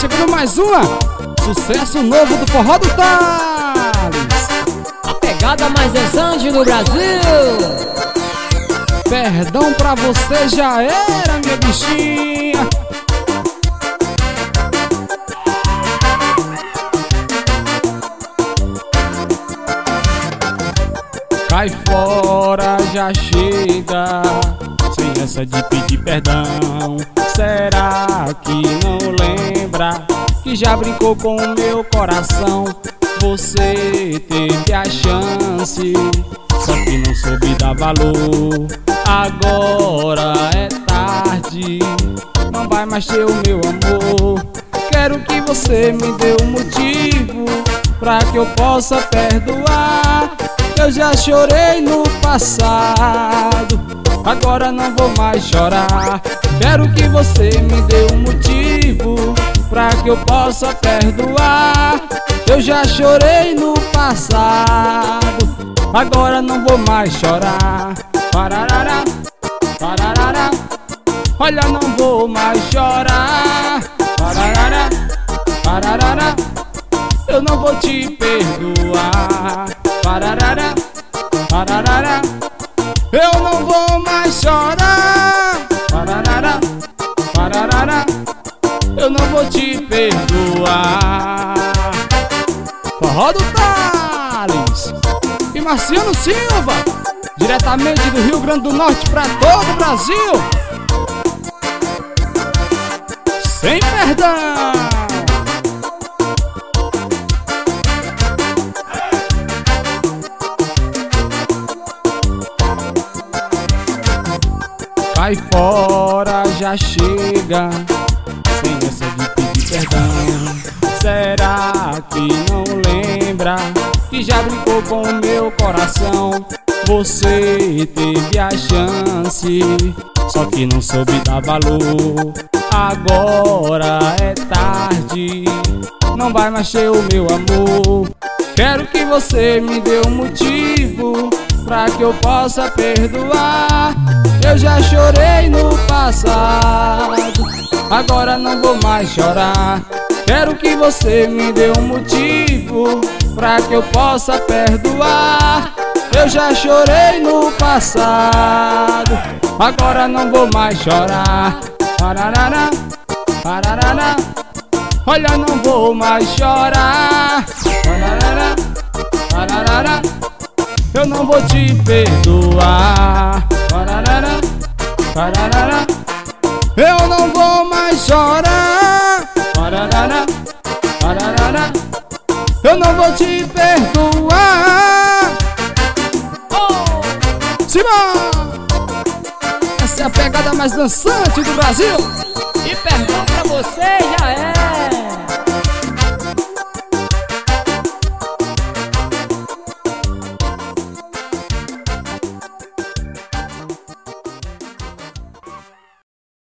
chegando mais uma. Sucesso novo do Forró do Thales. A pegada mais dançante do Brasil. Perdão pra você já era, minha bichinha. Cai fora, já chega, sem essa de pedir perdão. Será que não lembra que já brincou com o meu coração? Você teve a chance, só que não soube dar valor. Agora é tarde, não vai mais ter o meu amor. Quero que você me dê um motivo pra que eu possa perdoar. Eu já chorei no passado, agora não vou mais chorar. Quero que você me dê um motivo pra que eu possa perdoar. Eu já chorei no passado, agora não vou mais chorar. Pararara, pararara, olha, não vou mais chorar. Pararara, pararara, eu não vou te perdoar. Pararara, pararara, eu não vou mais chorar. Pararara, pararara, eu não vou te perdoar. Forró do Thales e Marciano Silva, diretamente do Rio Grande do Norte pra todo o Brasil. Sem perdão. Cai fora, já chega, sem essa de pedir perdão. Será que não lembra que já brincou com o meu coração? Você teve a chance, só que não soube dar valor. Agora é tarde, não vai mais ter o meu amor. Quero que você me dê um motivo pra que eu possa perdoar. Eu já chorei no passado, agora não vou mais chorar. Quero que você me dê um motivo pra que eu possa perdoar. Eu já chorei no passado, agora não vou mais chorar. Pararara, pararara, olha, não vou mais chorar. Pararara, pararara, eu não vou te perdoar. Pararara, pararara, eu não vou mais chorar. Pararara, pararara, eu não vou te perdoar. Oh! Simão! Essa é a pegada mais dançante do Brasil. E perdão pra você já era.